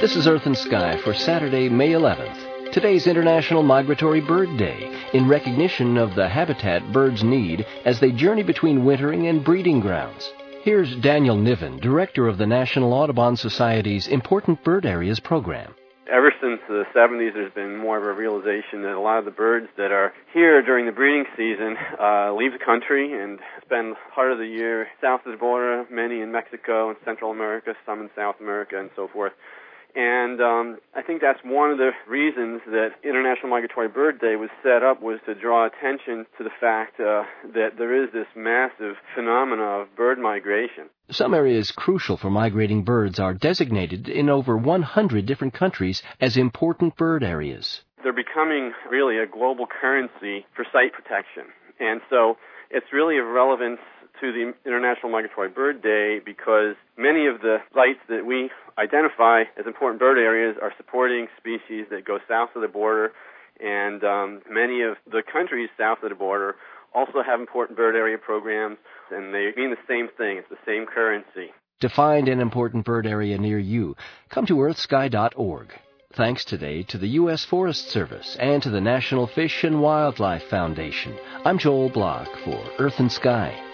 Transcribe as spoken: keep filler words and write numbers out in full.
This is Earth and Sky for Saturday, May eleventh. Today's International Migratory Bird Day, in recognition of the habitat birds need as they journey between wintering and breeding grounds. Here's Daniel Niven, director of the National Audubon Society's Important Bird Areas program. Ever since the seventies, there's been more of a realization that a lot of the birds that are here during the breeding season uh, leave the country and spend part of the year south of the border, many in Mexico and Central America, some in South America, and so forth. And um, I think that's one of the reasons that International Migratory Bird Day was set up, was to draw attention to the fact uh, that there is this massive phenomena of bird migration. Some areas crucial for migrating birds are designated in over one hundred different countries as important bird areas. They're becoming really a global currency for site protection. And so it's really of relevance to the International Migratory Bird Day because many of the sites that we identify as important bird areas are supporting species that go south of the border, and um, many of the countries south of the border also have important bird area programs, and they mean the same thing. It's the same currency. To find an important bird area near you, come to earth sky dot org. Thanks today to the U S Forest Service and to the National Fish and Wildlife Foundation. I'm Joel Block for Earth and Sky.